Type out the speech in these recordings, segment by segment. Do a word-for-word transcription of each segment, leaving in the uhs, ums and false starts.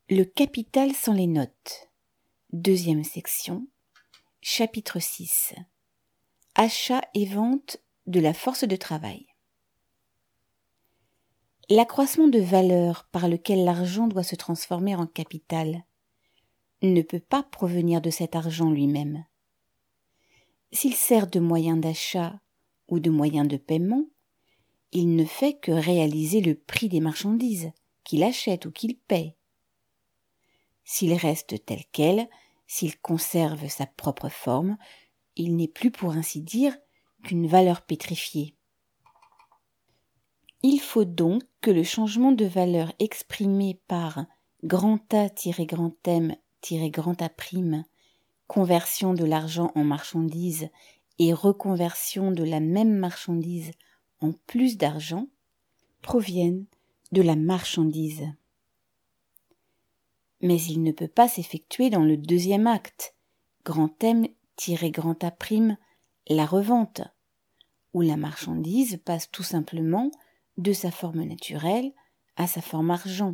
Le capital sans les notes. Deuxième section. Chapitre six. Achat et vente de la force de travail. L'accroissement de valeur par lequel l'argent doit se transformer en capital ne peut pas provenir de cet argent lui-même. S'il sert de moyen d'achat ou de moyen de paiement, il ne fait que réaliser le prix des marchandises qu'il achète ou qu'il paie. S'il reste tel quel, s'il conserve sa propre forme, il n'est plus pour ainsi dire qu'une valeur pétrifiée. Il faut donc que le changement de valeur exprimé par grand A-grand M-grand A', conversion de l'argent en marchandise et reconversion de la même marchandise en plus d'argent, proviennent de la marchandise. Mais il ne peut pas s'effectuer dans le deuxième acte, grand M-grand A', la revente, où la marchandise passe tout simplement de sa forme naturelle à sa forme argent.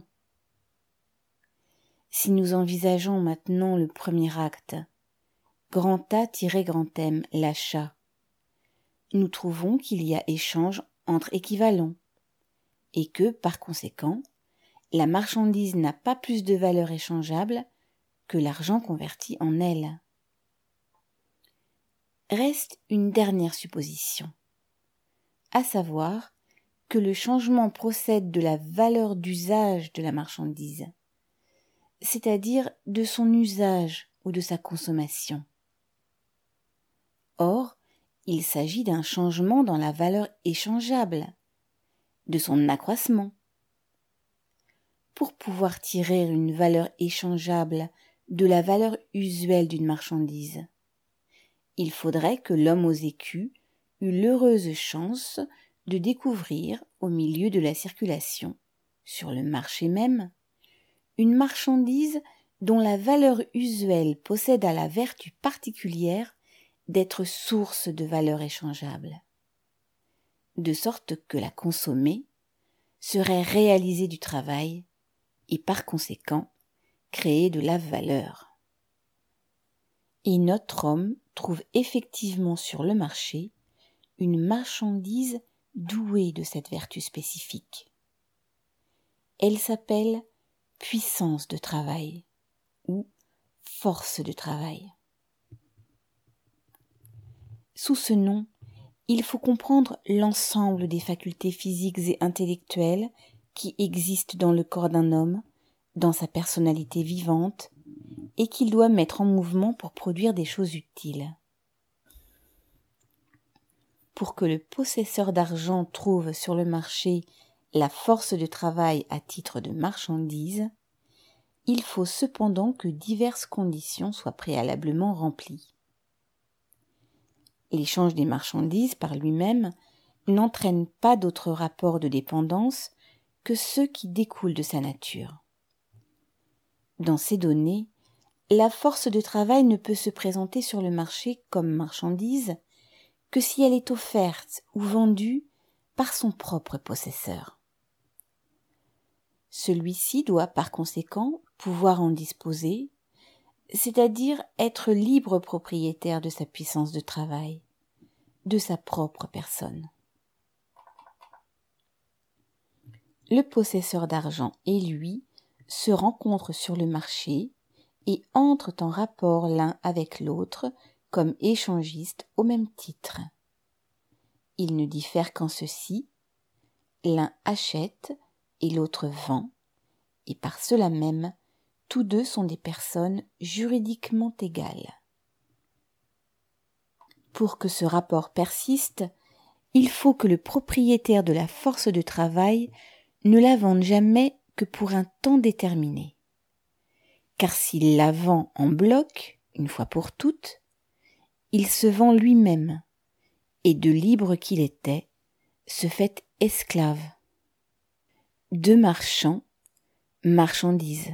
Si nous envisageons maintenant le premier acte, grand A-grand M, l'achat, nous trouvons qu'il y a échange entre équivalents et que, par conséquent, la marchandise n'a pas plus de valeur échangeable que l'argent converti en elle. Reste une dernière supposition, à savoir que le changement procède de la valeur d'usage de la marchandise, c'est-à-dire de son usage ou de sa consommation. Or, il s'agit d'un changement dans la valeur échangeable, de son accroissement. Pour pouvoir tirer une valeur échangeable de la valeur usuelle d'une marchandise, il faudrait que l'homme aux écus eût l'heureuse chance de découvrir au milieu de la circulation, sur le marché même, une marchandise dont la valeur usuelle possède à la vertu particulière d'être source de valeur échangeable, de sorte que la consommer serait réaliser du travail et par conséquent créer de la valeur. Et notre homme trouve effectivement sur le marché une marchandise douée de cette vertu spécifique. Elle s'appelle puissance de travail ou force de travail. Sous ce nom, il faut comprendre l'ensemble des facultés physiques et intellectuelles qui existent dans le corps d'un homme, dans sa personnalité vivante, et qu'il doit mettre en mouvement pour produire des choses utiles. Pour que le possesseur d'argent trouve sur le marché la force de travail à titre de marchandise, il faut cependant que diverses conditions soient préalablement remplies. L'échange des marchandises par lui-même n'entraîne pas d'autre rapport de dépendance que ceux qui découlent de sa nature. Dans ces données, la force de travail ne peut se présenter sur le marché comme marchandise que si elle est offerte ou vendue par son propre possesseur. Celui-ci doit par conséquent pouvoir en disposer, c'est-à-dire être libre propriétaire de sa puissance de travail, de sa propre personne. Le possesseur d'argent et lui se rencontrent sur le marché et entrent en rapport l'un avec l'autre comme échangistes au même titre. Ils ne diffèrent qu'en ceci, l'un achète et l'autre vend, et par cela même, tous deux sont des personnes juridiquement égales. Pour que ce rapport persiste, il faut que le propriétaire de la force de travail ne la vende jamais que pour un temps déterminé. Car s'il la vend en bloc, une fois pour toutes, il se vend lui-même, et de libre qu'il était, se fait esclave. Deux marchands, marchandise.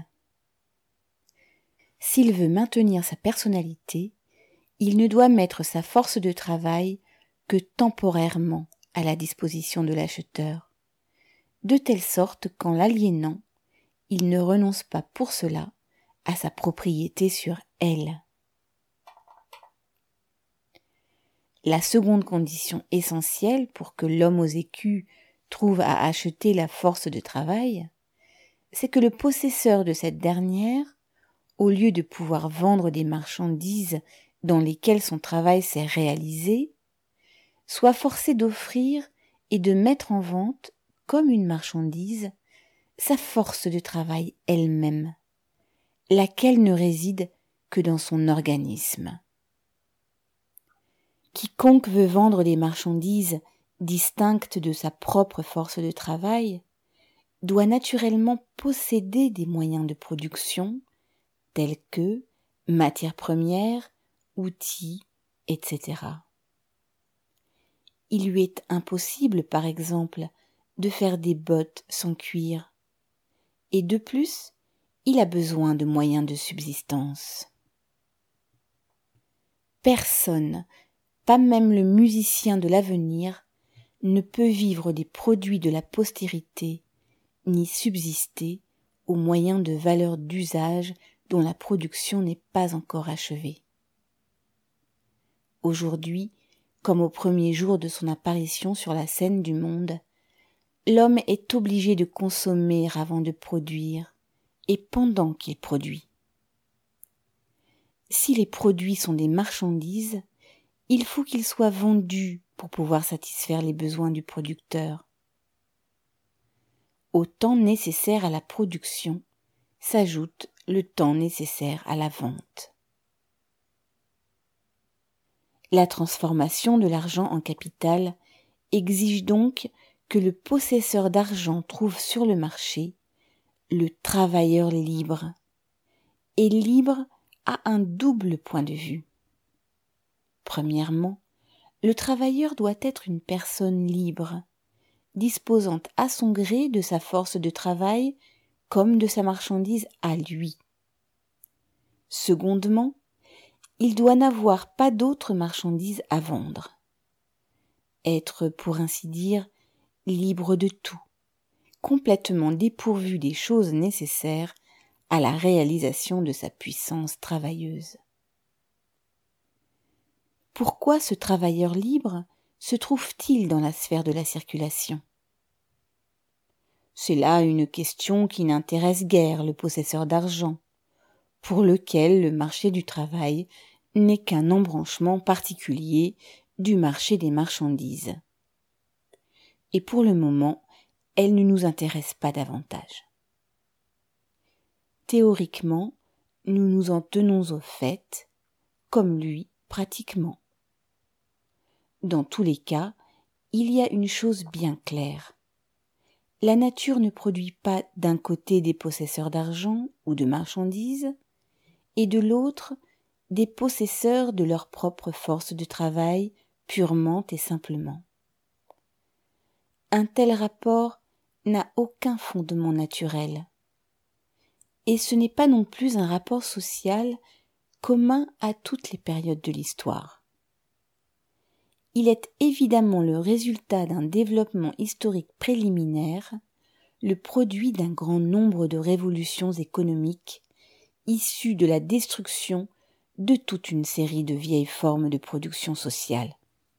S'il veut maintenir sa personnalité, il ne doit mettre sa force de travail que temporairement à la disposition de l'acheteur, de telle sorte qu'en l'aliénant, il ne renonce pas pour cela à sa propriété sur elle. La seconde condition essentielle pour que l'homme aux écus trouve à acheter la force de travail, c'est que le possesseur de cette dernière, au lieu de pouvoir vendre des marchandises dans lesquelles son travail s'est réalisé, soit forcé d'offrir et de mettre en vente, comme une marchandise, sa force de travail elle-même, laquelle ne réside que dans son organisme. Quiconque veut vendre des marchandises distinctes de sa propre force de travail doit naturellement posséder des moyens de production tels que matières premières, outils, et cetera. Il lui est impossible, par exemple, de faire des bottes sans cuir, et de plus, il a besoin de moyens de subsistance. Personne, pas même le musicien de l'avenir, ne peut vivre des produits de la postérité, ni subsister aux moyens de valeur d'usage dont la production n'est pas encore achevée. Aujourd'hui, comme au premier jour de son apparition sur la scène du monde, l'homme est obligé de consommer avant de produire, et pendant qu'il produit. Si les produits sont des marchandises, il faut qu'ils soient vendus pour pouvoir satisfaire les besoins du producteur. Au temps nécessaire à la production s'ajoute le temps nécessaire à la vente. La transformation de l'argent en capital exige donc que le possesseur d'argent trouve sur le marché le travailleur libre. Et libre a un double point de vue. Premièrement, le travailleur doit être une personne libre, disposant à son gré de sa force de travail comme de sa marchandise à lui. Secondement, il doit n'avoir pas d'autre marchandise à vendre. Être, pour ainsi dire, libre de tout, complètement dépourvu des choses nécessaires à la réalisation de sa puissance travailleuse. Pourquoi ce travailleur libre se trouve-t-il dans la sphère de la circulation ? C'est là une question qui n'intéresse guère le possesseur d'argent, pour lequel le marché du travail n'est qu'un embranchement particulier du marché des marchandises. Et pour le moment, elle ne nous intéresse pas davantage. Théoriquement, nous nous en tenons au fait, comme lui pratiquement. Dans tous les cas, il y a une chose bien claire. La nature ne produit pas d'un côté des possesseurs d'argent ou de marchandises, et de l'autre des possesseurs de leur propre force de travail purement et simplement. Un tel rapport n'a aucun fondement naturel. Et ce n'est pas non plus un rapport social commun à toutes les périodes de l'histoire. Il est évidemment le résultat d'un développement historique préliminaire, le produit d'un grand nombre de révolutions économiques issues de la destruction de toute une série de vieilles formes de production sociale.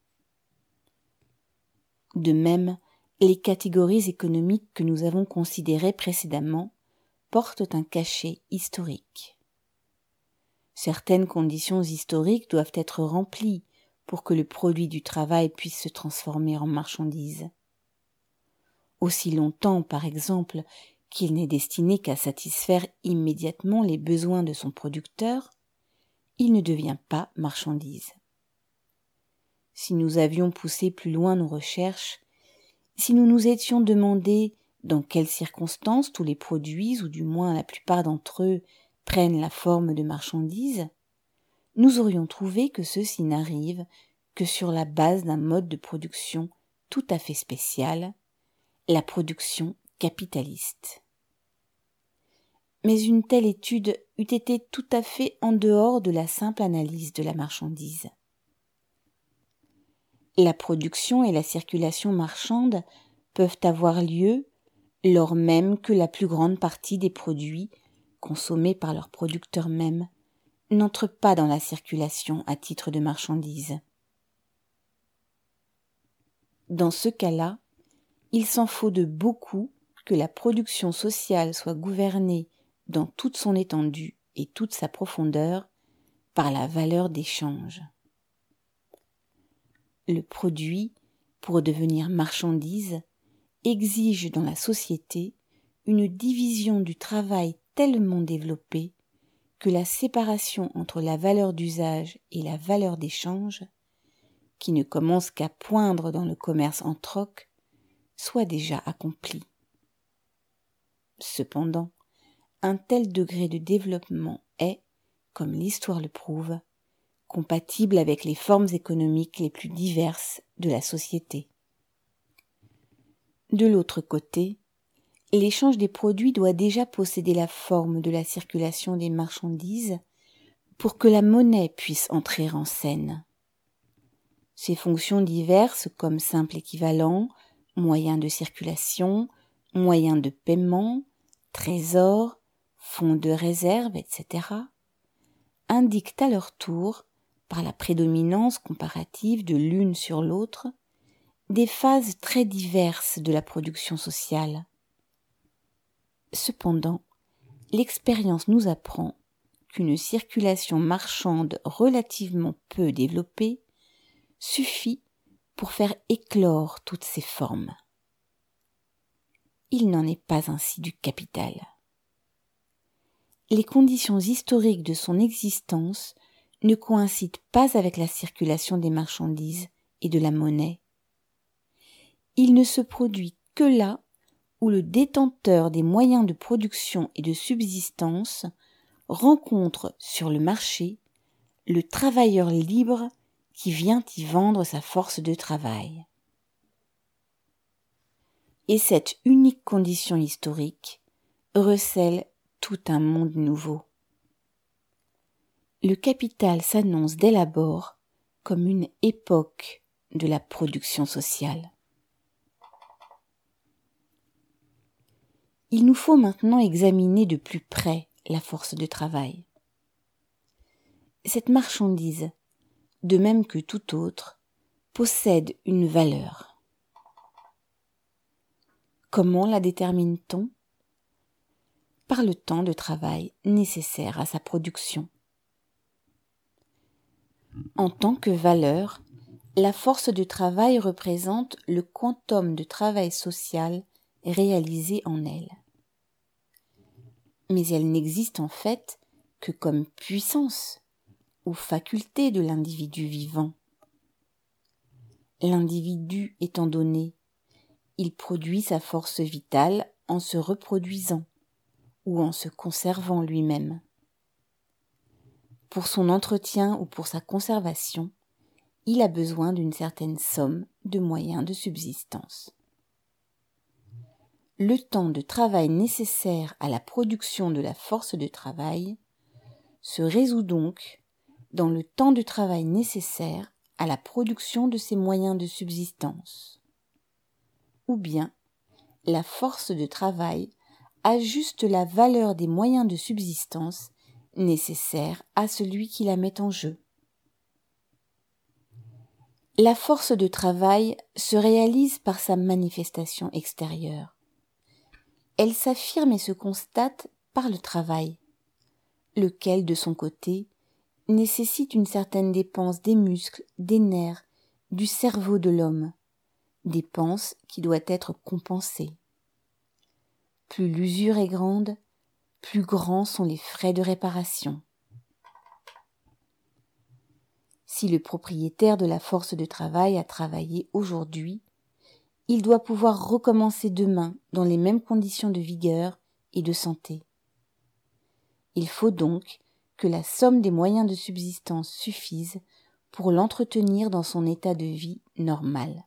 De même, les catégories économiques que nous avons considérées précédemment portent un cachet historique. Certaines conditions historiques doivent être remplies pour que le produit du travail puisse se transformer en marchandise. Aussi longtemps, par exemple, qu'il n'est destiné qu'à satisfaire immédiatement les besoins de son producteur, il ne devient pas marchandise. Si nous avions poussé plus loin nos recherches, si nous nous étions demandé dans quelles circonstances tous les produits, ou du moins la plupart d'entre eux, prennent la forme de marchandises, nous aurions trouvé que ceci n'arrive que sur la base d'un mode de production tout à fait spécial, la production capitaliste. Mais une telle étude eût été tout à fait en dehors de la simple analyse de la marchandise. La production et la circulation marchande peuvent avoir lieu lors même que la plus grande partie des produits consommés par leurs producteurs mêmes n'entrent pas dans la circulation à titre de marchandises. Dans ce cas-là, il s'en faut de beaucoup que la production sociale soit gouvernée dans toute son étendue et toute sa profondeur par la valeur d'échange. Le produit, pour devenir marchandise, exige dans la société une division du travail tellement développée que la séparation entre la valeur d'usage et la valeur d'échange, qui ne commence qu'à poindre dans le commerce en troc, soit déjà accomplie. Cependant, un tel degré de développement est, comme l'histoire le prouve, compatible avec les formes économiques les plus diverses de la société. De l'autre côté, l'échange des produits doit déjà posséder la forme de la circulation des marchandises pour que la monnaie puisse entrer en scène. Ses fonctions diverses comme simple équivalent, moyen de circulation, moyen de paiement, trésor, fonds de réserve, et cetera, indiquent à leur tour, par la prédominance comparative de l'une sur l'autre, des phases très diverses de la production sociale. Cependant, l'expérience nous apprend qu'une circulation marchande relativement peu développée suffit pour faire éclore toutes ces formes. Il n'en est pas ainsi du capital. Les conditions historiques de son existence ne coïncident pas avec la circulation des marchandises et de la monnaie. Il ne se produit que là où le détenteur des moyens de production et de subsistance rencontre sur le marché le travailleur libre qui vient y vendre sa force de travail. Et cette unique condition historique recèle tout un monde nouveau. Le capital s'annonce dès l'abord comme une époque de la production sociale. Il nous faut maintenant examiner de plus près la force de travail. Cette marchandise, de même que toute autre, possède une valeur. Comment la détermine-t-on ? Par le temps de travail nécessaire à sa production. En tant que valeur, la force de travail représente le quantum de travail social réalisé en elle. Mais elle n'existe en fait que comme puissance ou faculté de l'individu vivant. L'individu étant donné, il produit sa force vitale en se reproduisant ou en se conservant lui-même. Pour son entretien ou pour sa conservation, il a besoin d'une certaine somme de moyens de subsistance. Le temps de travail nécessaire à la production de la force de travail se résout donc dans le temps de travail nécessaire à la production de ces moyens de subsistance. Ou bien, la force de travail ajuste la valeur des moyens de subsistance nécessaires à celui qui la met en jeu. La force de travail se réalise par sa manifestation extérieure. Elle s'affirme et se constate par le travail, lequel, de son côté, nécessite une certaine dépense des muscles, des nerfs, du cerveau de l'homme, dépense qui doit être compensée. Plus l'usure est grande, plus grands sont les frais de réparation. Si le propriétaire de la force de travail a travaillé aujourd'hui, il doit pouvoir recommencer demain dans les mêmes conditions de vigueur et de santé. Il faut donc que la somme des moyens de subsistance suffise pour l'entretenir dans son état de vie normal.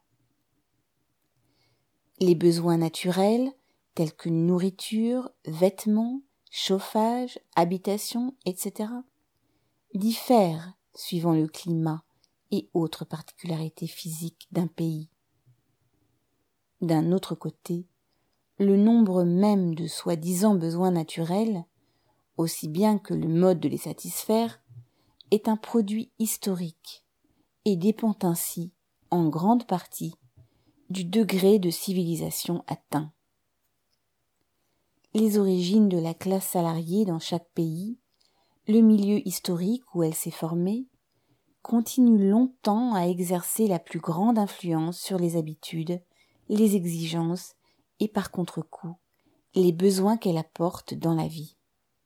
Les besoins naturels, tels que nourriture, vêtements, chauffage, habitation, et cetera, diffèrent suivant le climat et autres particularités physiques d'un pays. D'un autre côté, le nombre même de soi-disant besoins naturels, aussi bien que le mode de les satisfaire, est un produit historique et dépend ainsi, en grande partie, du degré de civilisation atteint. Les origines de la classe salariée dans chaque pays, le milieu historique où elle s'est formée, continuent longtemps à exercer la plus grande influence sur les habitudes, les exigences et par contre-coup, les besoins qu'elle apporte dans la vie.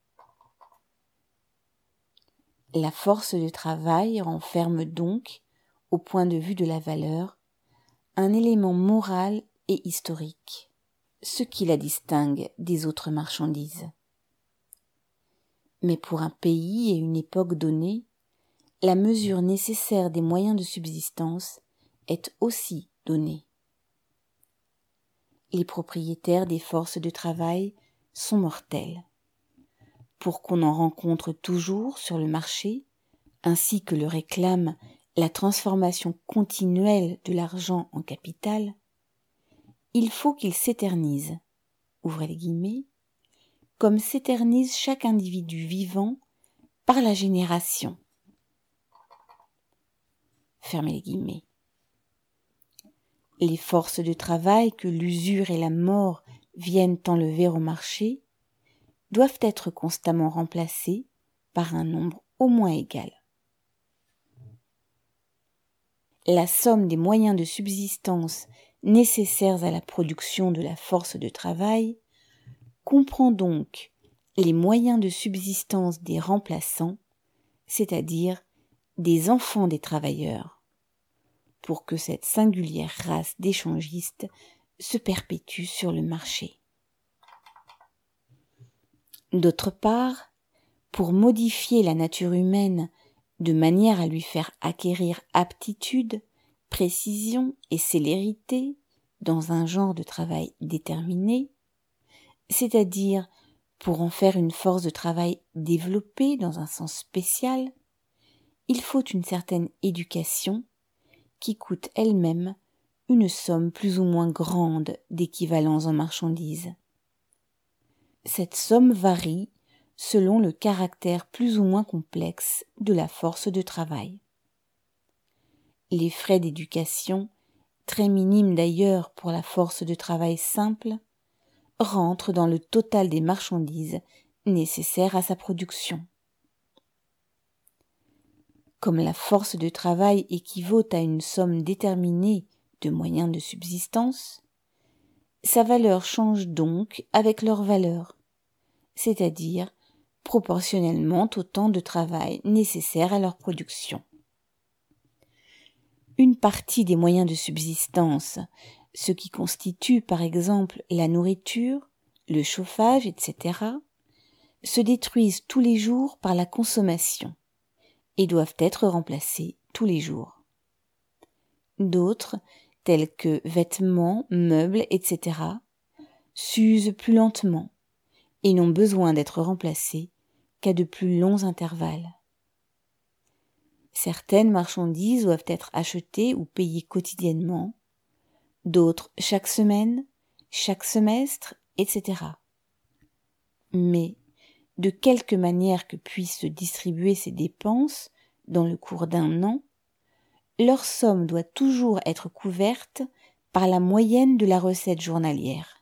La force de travail renferme donc, au point de vue de la valeur, un élément moral et historique, ce qui la distingue des autres marchandises. Mais pour un pays et une époque donnée, la mesure nécessaire des moyens de subsistance est aussi donnée. Les propriétaires des forces de travail sont mortels. Pour qu'on en rencontre toujours sur le marché, ainsi que le réclame la transformation continuelle de l'argent en capital, il faut qu'il s'éternise, ouvrez les guillemets, comme s'éternise chaque individu vivant par la génération. Fermez les guillemets. Les forces de travail que l'usure et la mort viennent enlever au marché doivent être constamment remplacées par un nombre au moins égal. La somme des moyens de subsistance nécessaires à la production de la force de travail comprend donc les moyens de subsistance des remplaçants, c'est-à-dire des enfants des travailleurs, pour que cette singulière race d'échangistes se perpétue sur le marché. D'autre part, pour modifier la nature humaine de manière à lui faire acquérir aptitude, précision et célérité dans un genre de travail déterminé, c'est-à-dire pour en faire une force de travail développée dans un sens spécial, il faut une certaine éducation qui coûte elle-même une somme plus ou moins grande d'équivalents en marchandises. Cette somme varie selon le caractère plus ou moins complexe de la force de travail. Les frais d'éducation, très minimes d'ailleurs pour la force de travail simple, rentrent dans le total des marchandises nécessaires à sa production. Comme la force de travail équivaut à une somme déterminée de moyens de subsistance, sa valeur change donc avec leur valeur, c'est-à-dire proportionnellement au temps de travail nécessaire à leur production. Une partie des moyens de subsistance, ce qui constitue par exemple la nourriture, le chauffage, et cetera, se détruisent tous les jours par la consommation et doivent être remplacés tous les jours. D'autres, tels que vêtements, meubles, et cetera, s'usent plus lentement et n'ont besoin d'être remplacés qu'à de plus longs intervalles. Certaines marchandises doivent être achetées ou payées quotidiennement, d'autres chaque semaine, chaque semestre, et cetera. Mais, de quelque manière que puissent se distribuer ces dépenses dans le cours d'un an, leur somme doit toujours être couverte par la moyenne de la recette journalière.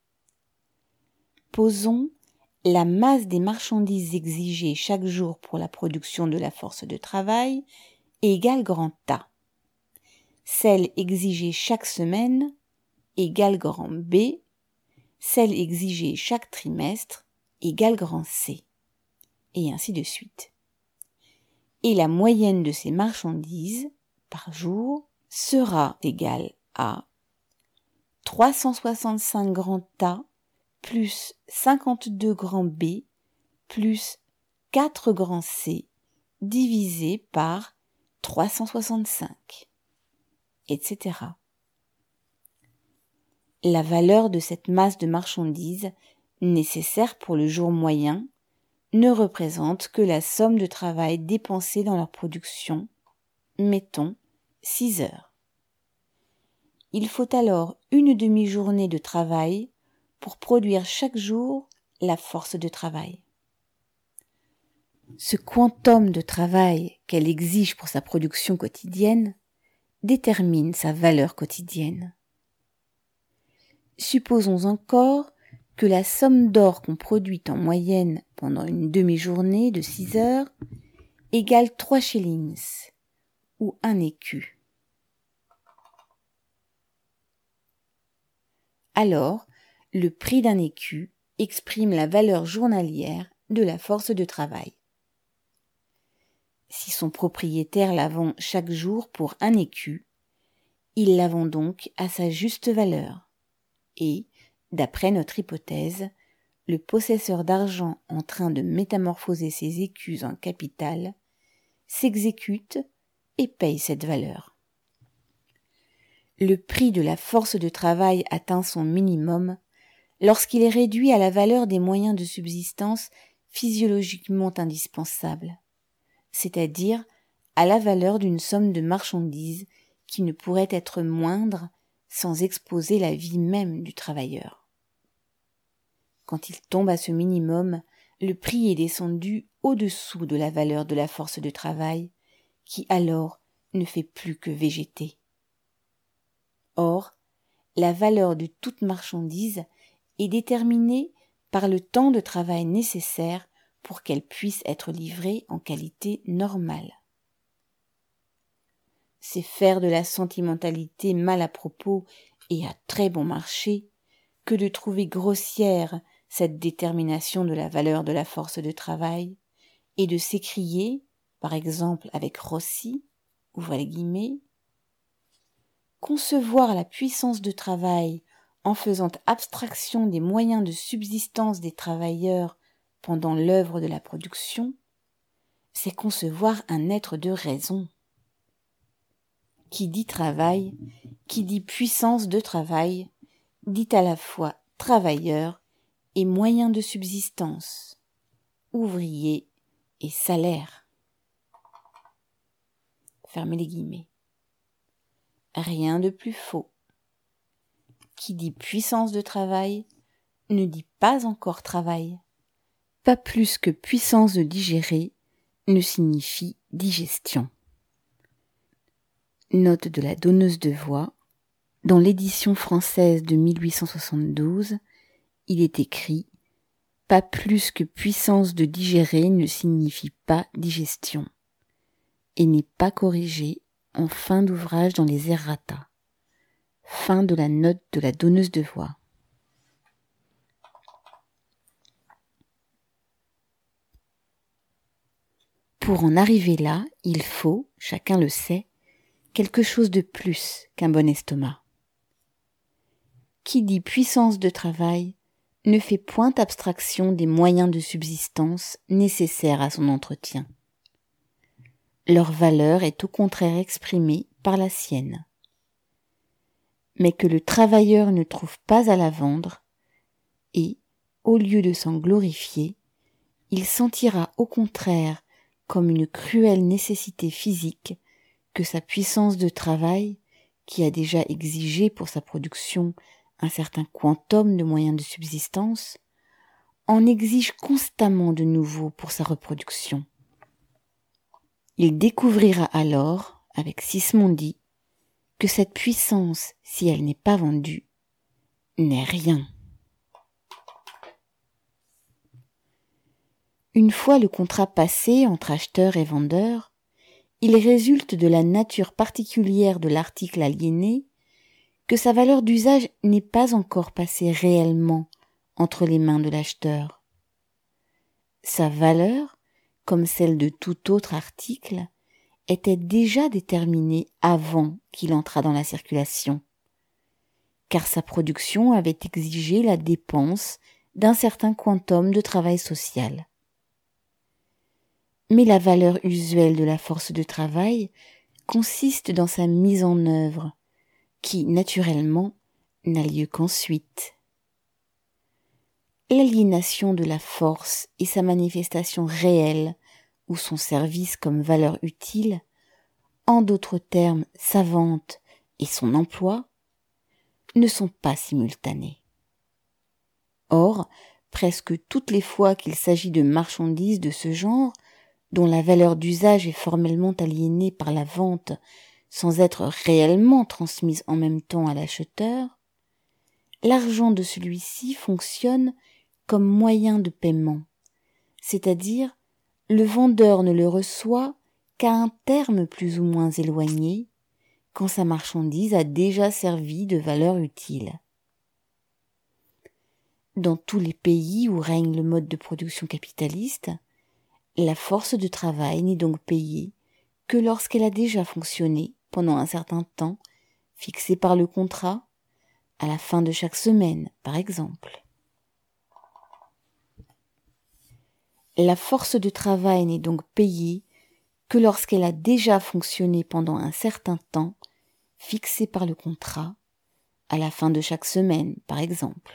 Posons la masse des marchandises exigées chaque jour pour la production de la force de travail égale grand A. Celle exigée chaque semaine égale grand B. Celle exigée chaque trimestre égale grand C. Et ainsi de suite. Et la moyenne de ces marchandises par jour sera égale à trois cent soixante-cinq grand A plus cinquante-deux grand B plus quatre grand C divisé par trois cent soixante-cinq, et cetera. La valeur de cette masse de marchandises nécessaire pour le jour moyen ne représente que la somme de travail dépensée dans leur production, mettons six heures. Il faut alors une demi-journée de travail pour produire chaque jour la force de travail. Ce quantum de travail qu'elle exige pour sa production quotidienne détermine sa valeur quotidienne. Supposons encore que la somme d'or qu'on produit en moyenne pendant une demi-journée de six heures égale trois shillings, ou un écu. Alors, le prix d'un écu exprime la valeur journalière de la force de travail. Si son propriétaire la vend chaque jour pour un écu, il la vend donc à sa juste valeur. Et, d'après notre hypothèse, le possesseur d'argent en train de métamorphoser ses écus en capital s'exécute et paye cette valeur. Le prix de la force de travail atteint son minimum lorsqu'il est réduit à la valeur des moyens de subsistance physiologiquement indispensables, c'est-à-dire à la valeur d'une somme de marchandises qui ne pourrait être moindre sans exposer la vie même du travailleur. Quand il tombe à ce minimum, le prix est descendu au-dessous de la valeur de la force de travail, qui alors ne fait plus que végéter. Or, la valeur de toute marchandise est déterminée par le temps de travail nécessaire pour qu'elle puisse être livrée en qualité normale. C'est faire de la sentimentalité mal à propos et à très bon marché que de trouver grossière cette détermination de la valeur de la force de travail et de s'écrier, par exemple avec Rossi, ouvrez les guillemets, concevoir la puissance de travail en faisant abstraction des moyens de subsistance des travailleurs pendant l'œuvre de la production, c'est concevoir un être de raison. Qui dit travail, qui dit puissance de travail, dit à la fois travailleur et moyen de subsistance, ouvrier et salaire. Fermez les guillemets. Rien de plus faux. Qui dit puissance de travail ne dit pas encore travail. Pas plus que puissance de digérer ne signifie digestion. Note de la donneuse de voix. Dans l'édition française de mille huit cent soixante-douze, il est écrit « Pas plus que puissance de digérer ne signifie pas digestion » et n'est pas corrigé en fin d'ouvrage dans les errata. Fin de la note de la donneuse de voix. Pour en arriver là, il faut, chacun le sait, quelque chose de plus qu'un bon estomac. Qui dit puissance de travail ne fait point abstraction des moyens de subsistance nécessaires à son entretien. Leur valeur est au contraire exprimée par la sienne. Mais que le travailleur ne trouve pas à la vendre, et, au lieu de s'en glorifier, il sentira au contraire comme une cruelle nécessité physique que sa puissance de travail, qui a déjà exigé pour sa production un certain quantum de moyens de subsistance, en exige constamment de nouveau pour sa reproduction. Il découvrira alors, avec Sismondi, que cette puissance, si elle n'est pas vendue, n'est rien. Une fois le contrat passé entre acheteur et vendeur, il résulte de la nature particulière de l'article aliéné que sa valeur d'usage n'est pas encore passée réellement entre les mains de l'acheteur. Sa valeur, comme celle de tout autre article, était déjà déterminée avant qu'il entrât dans la circulation, car sa production avait exigé la dépense d'un certain quantum de travail social. Mais la valeur usuelle de la force de travail consiste dans sa mise en œuvre, qui, naturellement, n'a lieu qu'ensuite. L'aliénation de la force et sa manifestation réelle, ou son service comme valeur utile, en d'autres termes sa vente et son emploi, ne sont pas simultanés. Or, presque toutes les fois qu'il s'agit de marchandises de ce genre, dont la valeur d'usage est formellement aliénée par la vente sans être réellement transmise en même temps à l'acheteur, l'argent de celui-ci fonctionne comme moyen de paiement, c'est-à-dire le vendeur ne le reçoit qu'à un terme plus ou moins éloigné, quand sa marchandise a déjà servi de valeur utile. Dans tous les pays où règne le mode de production capitaliste, la force de travail n'est donc payée que lorsqu'elle a déjà fonctionné pendant un certain temps fixé par le contrat, à la fin de chaque semaine, par exemple. La force de travail n'est donc payée que lorsqu'elle a déjà fonctionné pendant un certain temps fixé par le contrat, à la fin de chaque semaine, par exemple.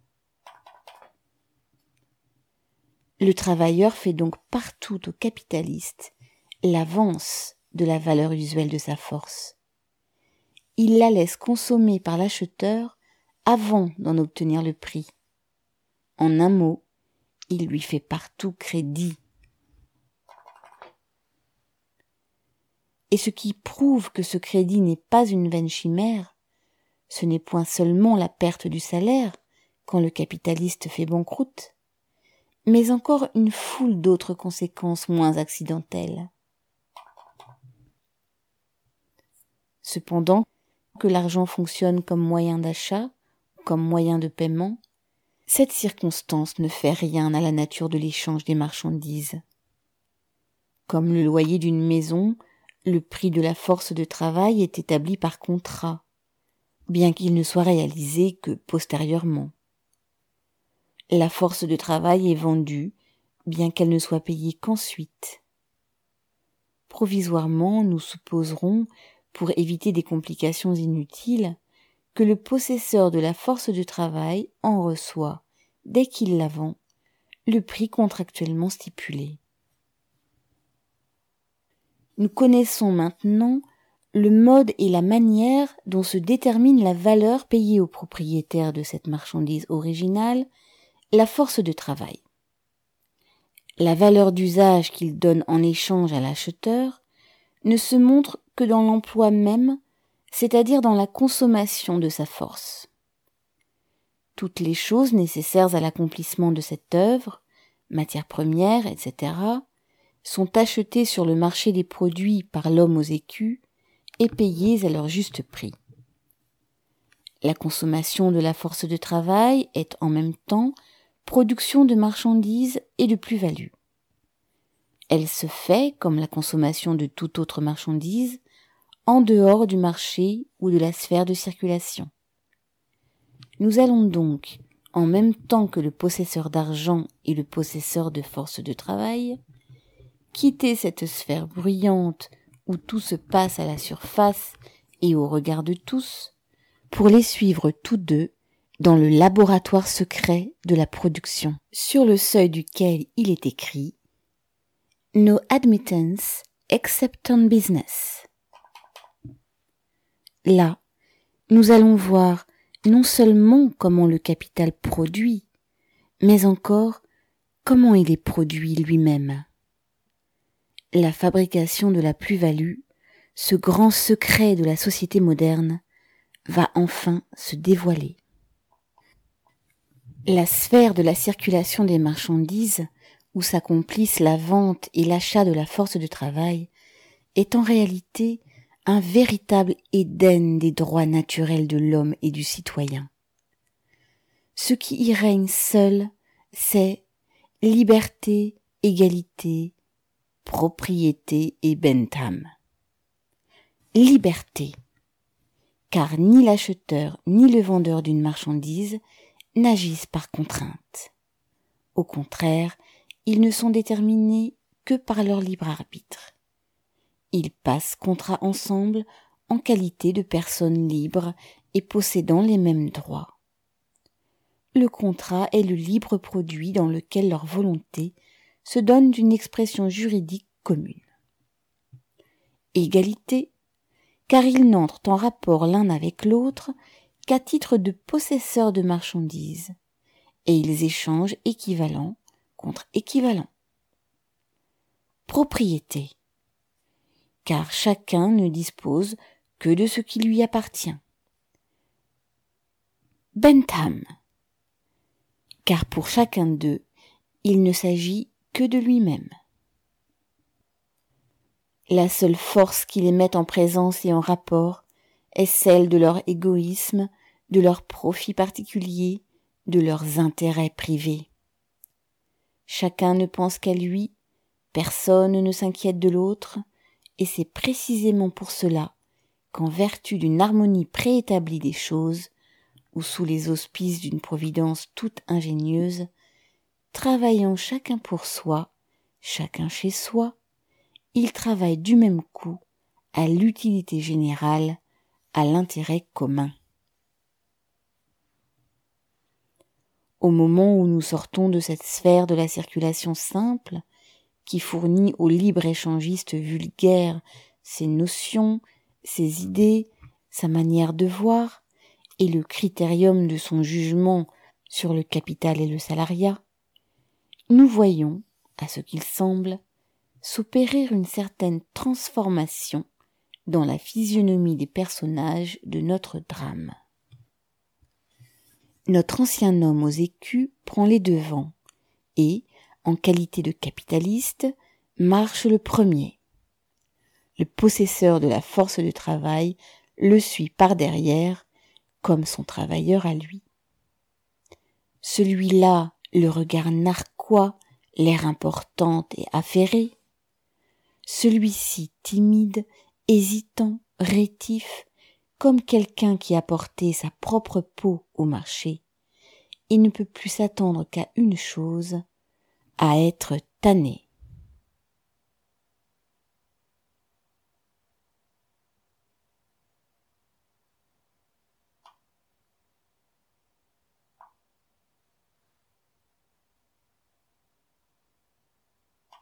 Le travailleur fait donc partout au capitaliste l'avance de la valeur usuelle de sa force. Il la laisse consommer par l'acheteur avant d'en obtenir le prix. En un mot, il lui fait partout crédit. Et ce qui prouve que ce crédit n'est pas une vaine chimère, ce n'est point seulement la perte du salaire quand le capitaliste fait banqueroute, mais encore une foule d'autres conséquences moins accidentelles. Cependant, que l'argent fonctionne comme moyen d'achat, comme moyen de paiement, cette circonstance ne fait rien à la nature de l'échange des marchandises. Comme le loyer d'une maison, le prix de la force de travail est établi par contrat, bien qu'il ne soit réalisé que postérieurement. La force de travail est vendue, bien qu'elle ne soit payée qu'ensuite. Provisoirement, nous supposerons, pour éviter des complications inutiles, que le possesseur de la force de travail en reçoit, dès qu'il la vend, le prix contractuellement stipulé. Nous connaissons maintenant le mode et la manière dont se détermine la valeur payée au propriétaire de cette marchandise originale, la force de travail. La valeur d'usage qu'il donne en échange à l'acheteur ne se montre que dans l'emploi même, c'est-à-dire dans la consommation de sa force. Toutes les choses nécessaires à l'accomplissement de cette œuvre, matières premières, et cetera, sont achetées sur le marché des produits par l'homme aux écus et payées à leur juste prix. La consommation de la force de travail est en même temps production de marchandises et de plus-value. Elle se fait, comme la consommation de toute autre marchandise, en dehors du marché ou de la sphère de circulation. Nous allons donc, en même temps que le possesseur d'argent et le possesseur de force de travail, quitter cette sphère bruyante où tout se passe à la surface et au regard de tous, pour les suivre tous deux dans le laboratoire secret de la production, sur le seuil duquel il est écrit « No admittance except on business ». Là, nous allons voir non seulement comment le capital produit, mais encore comment il est produit lui-même. La fabrication de la plus-value, ce grand secret de la société moderne, va enfin se dévoiler. La sphère de la circulation des marchandises, où s'accomplissent la vente et l'achat de la force de travail, est en réalité un véritable Éden des droits naturels de l'homme et du citoyen. Ce qui y règne seul, c'est liberté, égalité, propriété et bentham. Liberté, car ni l'acheteur ni le vendeur d'une marchandise n'agissent par contrainte. Au contraire, ils ne sont déterminés que par leur libre arbitre. Ils passent contrat ensemble en qualité de personnes libres et possédant les mêmes droits. Le contrat est le libre produit dans lequel leur volonté se donne d'une expression juridique commune. Égalité, car ils n'entrent en rapport l'un avec l'autre qu'à titre de possesseurs de marchandises, et ils échangent équivalent contre équivalent. Propriété, car chacun ne dispose que de ce qui lui appartient. Bentham, car pour chacun d'eux, il ne s'agit que de lui-même. La seule force qui les met en présence et en rapport est celle de leur égoïsme, de leurs profits particuliers, de leurs intérêts privés. Chacun ne pense qu'à lui, personne ne s'inquiète de l'autre, et c'est précisément pour cela qu'en vertu d'une harmonie préétablie des choses, ou sous les auspices d'une providence toute ingénieuse, travaillant chacun pour soi, chacun chez soi, ils travaillent du même coup à l'utilité générale, à l'intérêt commun. Au moment où nous sortons de cette sphère de la circulation simple, qui fournit aux libre-échangistes vulgaires ses notions, ses idées, sa manière de voir, et le critérium de son jugement sur le capital et le salariat, nous voyons, à ce qu'il semble, s'opérer une certaine transformation dans la physionomie des personnages de notre drame. Notre ancien homme aux écus prend les devants et, en qualité de capitaliste, marche le premier. Le possesseur de la force de travail le suit par derrière, comme son travailleur à lui. Celui-là, le regard narquois, l'air important et affairé. Celui-ci timide, hésitant, rétif, comme quelqu'un qui a porté sa propre peau au marché et ne peut plus s'attendre qu'à une chose, à être tanné.